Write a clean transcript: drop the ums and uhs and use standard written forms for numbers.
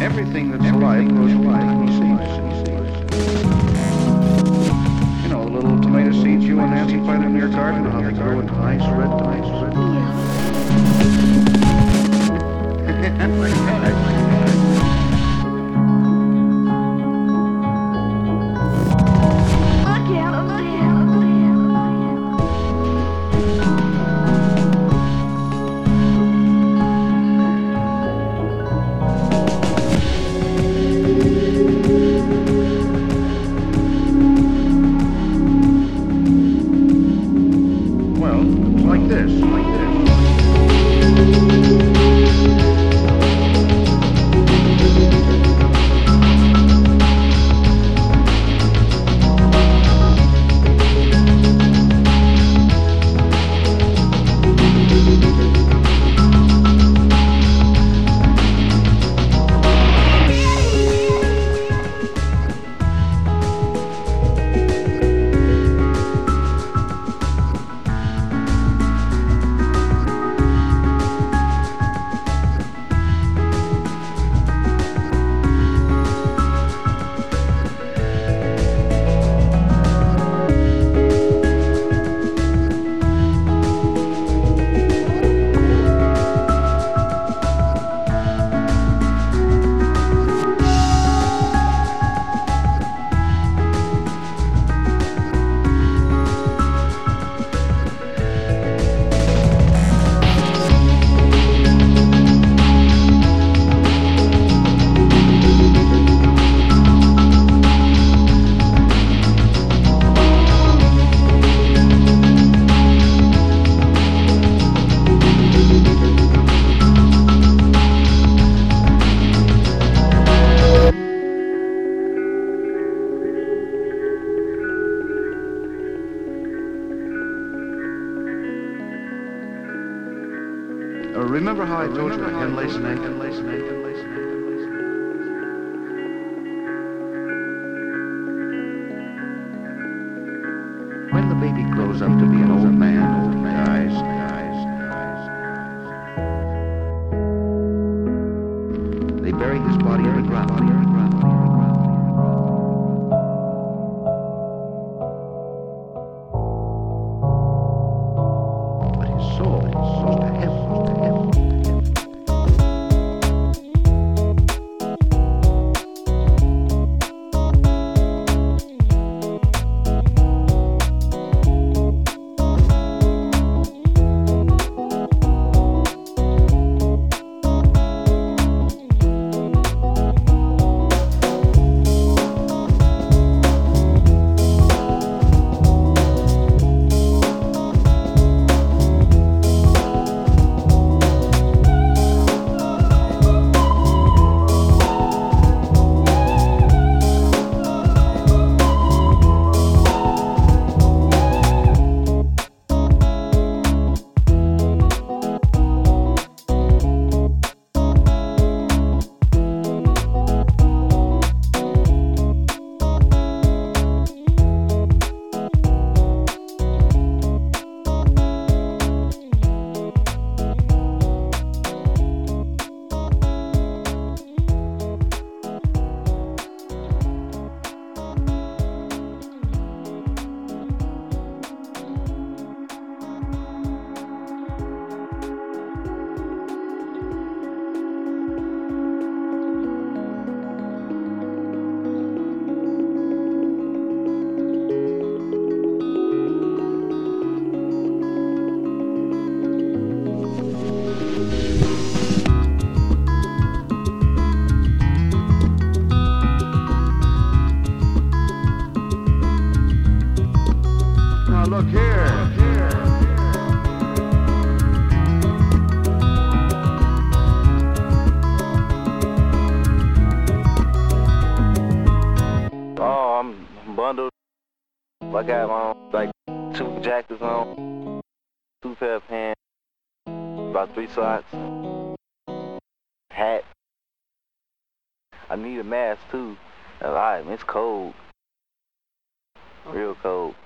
Everything that's alive goes from seeds. You know, the little tomato seeds you and Nancy find in your garden, how they grow into nice red tomatoes. Like this. Remember how I told you again, Lace and Aiken? When the baby grows up to be an old man, he dies. They bury his body in the ground. But his soul goes to heaven. Look here. Oh, I'm bundled. I got my like 2 jackets on, 2 pair of pants, about 3 socks, hat. I need a mask too. Alright, it's cold. Real cold.